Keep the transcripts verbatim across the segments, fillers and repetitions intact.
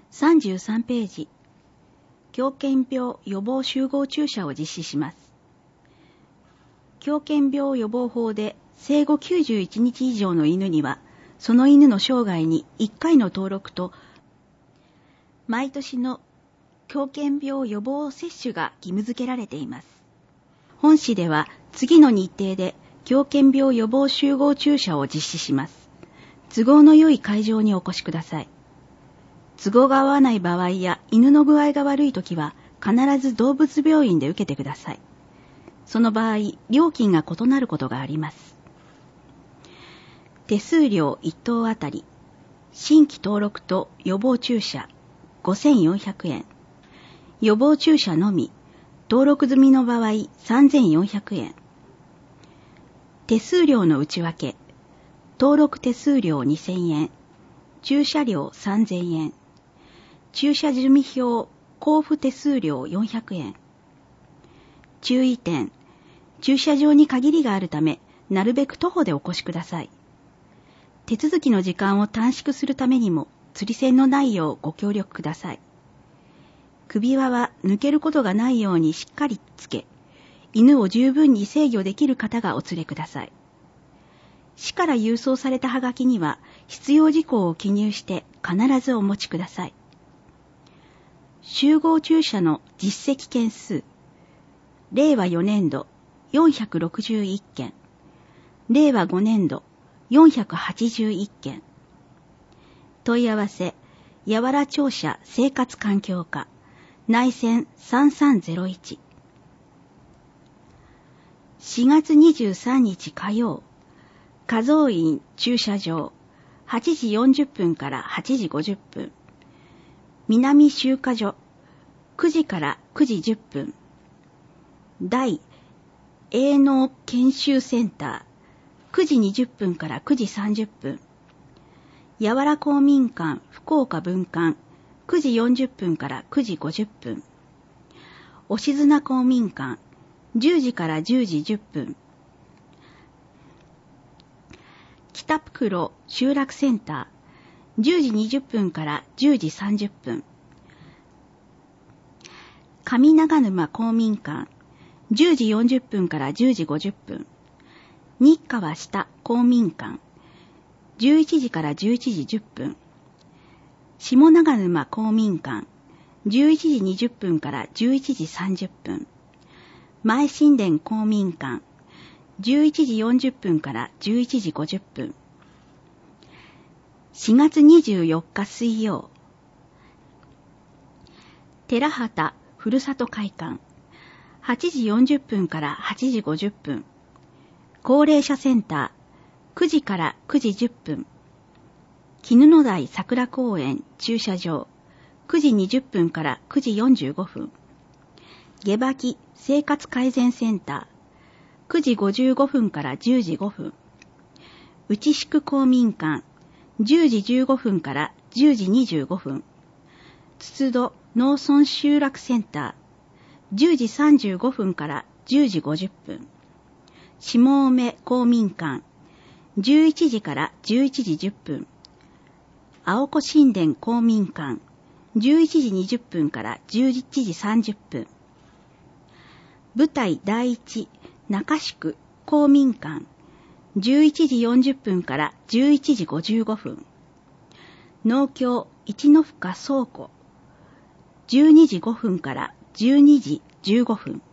さんじゅうさんページ、狂犬病予防集合注射を実施します。狂犬病予防法で生後きゅうじゅういちにち以上の犬には、その犬の生涯にいっかいの登録と、毎年の狂犬病予防接種が義務付けられています。本市では次の日程で狂犬病予防集合注射を実施します。都合の良い会場にお越しください。都合が合わない場合や犬の具合が悪いときは必ず動物病院で受けてください。その場合、料金が異なることがあります。手数料いっ頭あたり、新規登録と予防注射ごせんよんひゃくえん、予防注射のみ、登録済みの場合さんぜんよんひゃくえん。手数料の内訳、登録手数料にせんえん、注射料さんぜんえん、注射済み票交付手数料よんひゃくえん。注意点、駐車場に限りがあるため、なるべく徒歩でお越しください。手続きの時間を短縮するためにも、釣り線のないようご協力ください。首輪は抜けることがないようにしっかりつけ、犬を十分に制御できる方がお連れください。市から郵送されたはがきには、必要事項を記入して必ずお持ちください。集合注射の実績件数、れいわよねんどよんひゃくろくじゅういっけん、れいわごねんどよんひゃくはちじゅういっけん。問い合わせ、やわら庁舎生活環境課、内線さんさんゼロいち。しがつにじゅうさんにち火曜、加蔵院駐車場、はちじよんじゅっぷんからはちじごじゅっぷん。南集荷所、くじからくじじゅっぷん。大営農研修センター、くじにじゅっぷんからくじさんじゅっぷん。やわら公民館福岡分館、くじよんじゅっぷんからくじごじゅっぷん。おしずな公民館、じゅうじからじゅうじじゅっぷん。北袋集落センター、じゅうじにじゅっぷんからじゅうじさんじゅっぷん。上長沼公民館、じゅうじよんじゅっぷんからじゅうじごじゅっぷん。日川下公民館、じゅういちじからじゅういちじじゅっぷん。下長沼公民館、じゅういちじにじゅっぷんからじゅういちじさんじゅっぷん。前新田公民館、じゅういちじよんじゅっぷんからじゅういちじごじゅっぷん。しがつにじゅうよっか水曜、寺畑ふるさと会館、はちじよんじゅっぷんからはちじごじゅっぷん。高齢者センター、くじからくじじゅっぷん。絹の台桜公園駐車場、くじにじゅっぷんからくじよんじゅうごふん。下履生活改善センター、くじごじゅうごふんからじゅうじごふん。内宿公民館、じゅうじじゅうごふんからじゅうじにじゅうごふん。筒戸農村集落センター、じゅうじさんじゅうごふんからじゅうじごじゅっぷん。下梅公民館、じゅういちじからじゅういちじじゅっぷん。青子新田公民館、じゅういちじにじゅっぷんからじゅういちじさんじゅっぷん。舞台第一中宿公民館、じゅういちじよんじゅっぷんからじゅういちじごじゅうごふん。農協一の深倉庫、じゅうにじごふんからじゅうにじじゅうごふん。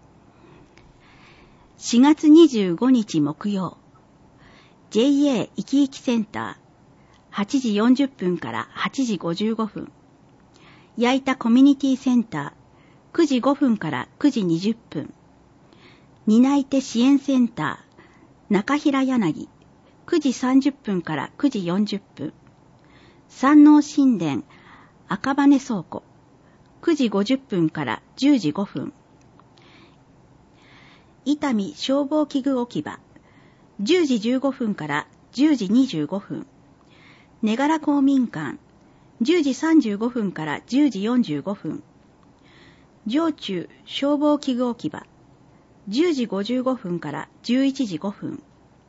しがつにじゅうごにち木曜、ジェイエー いきいきセンター、はちじよんじゅっぷんからはちじごじゅうごふん。矢板コミュニティセンター、くじごふんからくじにじゅっぷん。担い手支援センター、中平柳、くじさんじゅっぷんからくじよんじゅっぷん。山王新田赤羽倉庫、くじごじゅっぷんからじゅうじごふん。伊丹消防器具置き場、じゅうじじゅうごふんからじゅうじにじゅうごふん。根柄公民館、じゅうじさんじゅうごふんからじゅうじよんじゅうごふん。上中消防器具置き場、じゅうじごじゅうごふんからじゅういちじごふん。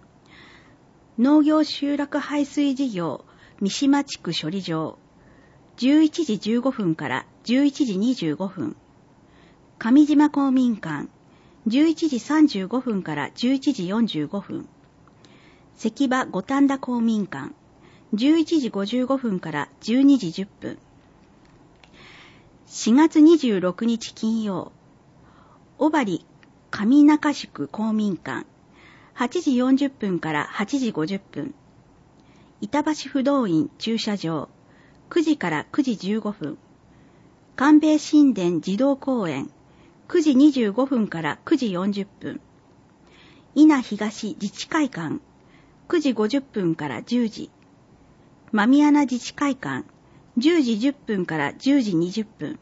農業集落排水事業三島地区処理場、 じゅういちじじゅうごふんからじゅういちじにじゅうごふん。上島公民館、じゅういちじさんじゅうごふんからじゅういちじよんじゅうごふん。関場五反田公民館、じゅういちじごじゅうごふんからじゅうにじじゅっぷん。しがつにじゅうろくにち金曜、小針上中宿公民館、はちじよんじゅっぷんからはちじごじゅっぷん。板橋不動院駐車場、くじからくじじゅうごふん。官兵衛神殿児童公園、くじにじゅうごふんからくじよんじゅっぷん。伊那東自治会館、くじごじゅっぷんからじゅうじ。間宮名自治会館、じゅうじじゅっぷんからじゅうじにじゅっぷん。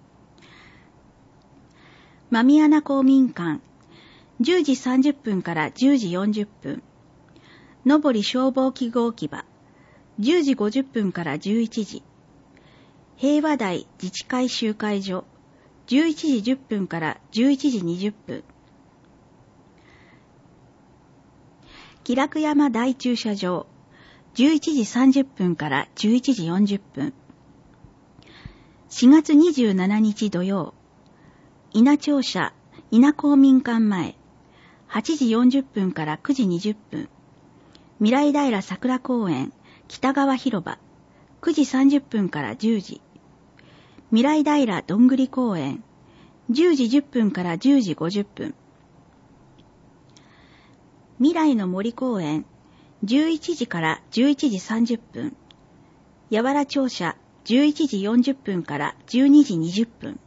間宮名公民館、じゅうじさんじゅっぷんからじゅうじよんじゅっぷん。のぼり消防器具置き場、じゅうじごじゅっぷんからじゅういちじ。平和台自治会集会所、じゅういちじじゅっぷんからじゅういちじにじゅっぷん。喜楽山大駐車場、じゅういちじさんじゅっぷんからじゅういちじよんじゅっぷん。しがつにじゅうしちにち土曜、伊那庁舎、伊那公民館前、はちじよんじゅっぷんからくじにじゅっぷん。未来平桜公園、北川広場、くじさんじゅっぷんからじゅうじ。未来平どんぐり公園、じゅうじじゅっぷんからじゅうじごじゅっぷん。未来の森公園、じゅういちじからじゅういちじさんじゅっぷん。八原庁舎、じゅういちじよんじゅっぷんからじゅうにじにじゅっぷん。